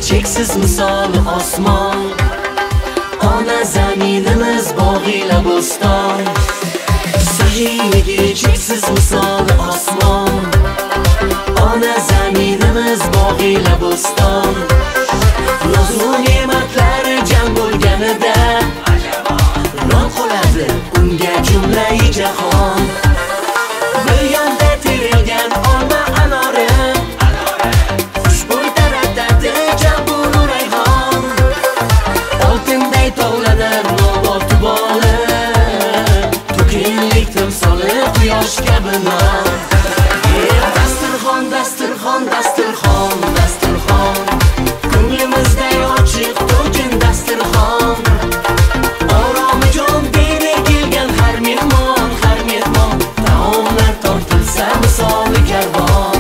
cheksiz misoli osmon. Ona zaminimiz bog'ila bo'ston. Saxiyligi cheksiz misoli osmon. Ona zaminimiz bog'ila bo'ston. Nozu ne'matlari jam bo'lganida non qoladi unga jumlai jahon. Bir yonda terilgan olma anori, xushbo'y taratadi jambulu rayhon. Oltinday tovlanar nobod boli, to'kinlik timsoli quyosh kabi non. Dasturxon, dasturxon, dasturxon, dasturxon, ko'nglimizda ochiq to'kin dasturxon. Oromi jon beri kelgan har mehmon, har mehmon, taomlar tortilsa misoli karvon.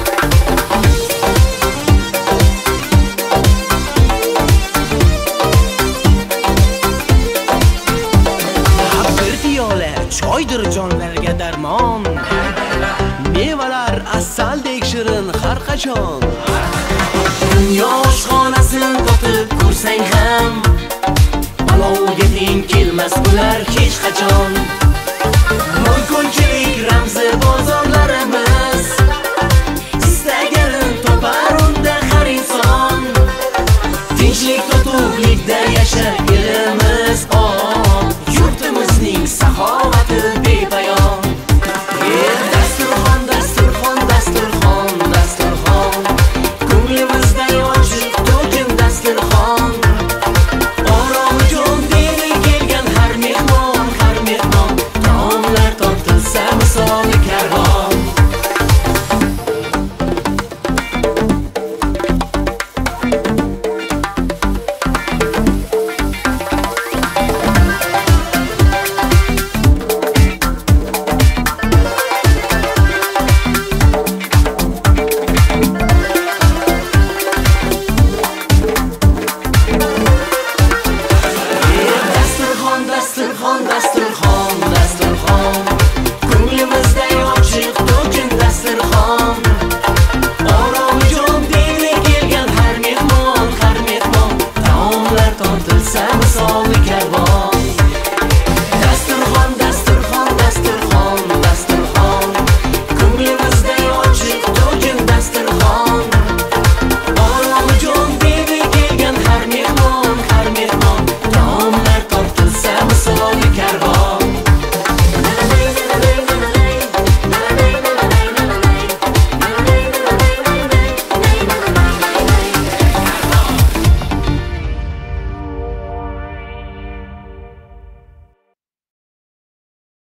Bir piyola choydir jonlarga darmon. Mevalar asaldek shirin har qachon. Dunyo oshxonasin totib ko'rsang ham, palovga teng kelmas bular hech qachon.